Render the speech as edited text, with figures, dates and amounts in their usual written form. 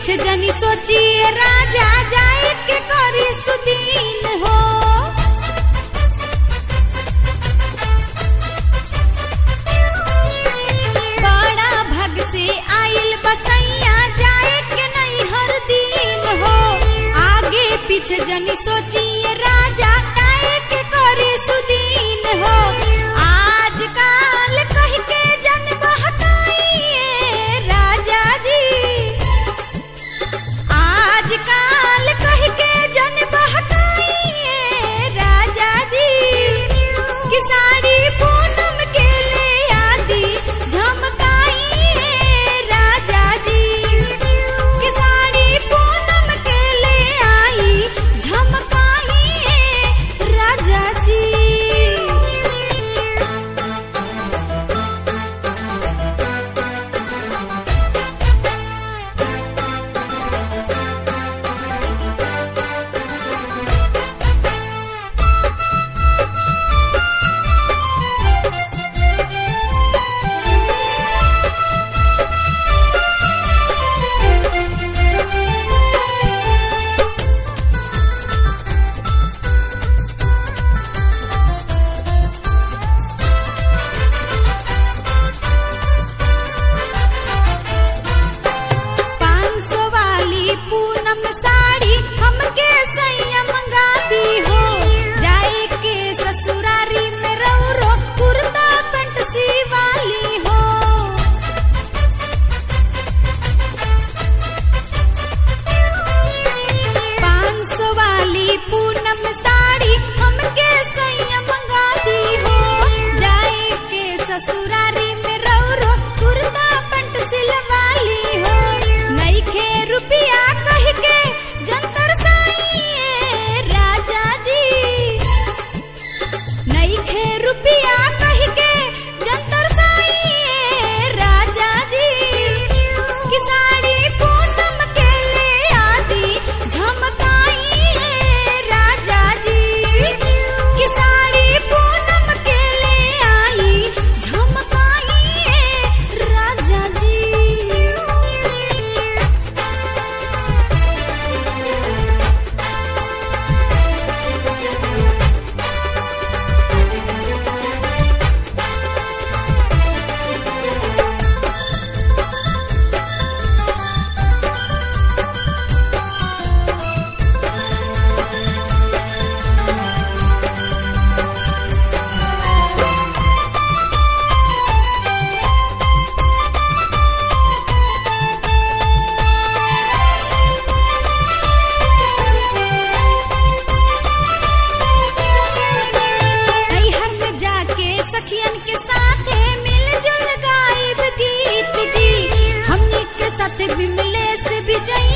पीछे जनी सोचिए राजा जाए के करी सुदीन हो। बड़ा भग से आइल बसैया जाए के नहीं हर दिन हो। आगे पीछे जनी सोचिए राजा जाए के करी सुदीन हो। आजकल कह के जन बहकाइए राजा जी, आजकल कह के जन बहकाइए राजा जी। कि साड़ी पूनम के ले आदि झमकाइए राजा जी। कि साड़ी पूनम के ले आई झमकाइए राजा जी। पूनम साड़ी हमके सैया मंगा दी हो। जाए के ससुरारी में रौरो कुर्ता पैंट सिवाली हो। 500 वाली पूनम साड़ी हमके सैया मंगा दी हो। जाए के ससुरारी में रौरो कुर्ता पैंट सिलवाली हो। नइखे रुपया कह के जंतर साइए राजा जी। नइखे रुपया कह के जंतर साइए राजा जी। कि साड़ी पूनम के ले आदि झमकाइए राजा जी। कि साड़ी पूनम के ले आई झमकाइए राजा जी। सखियन के साथ मिलजुल गाइब गीत जी। हमनी के साथ भी मिले से भी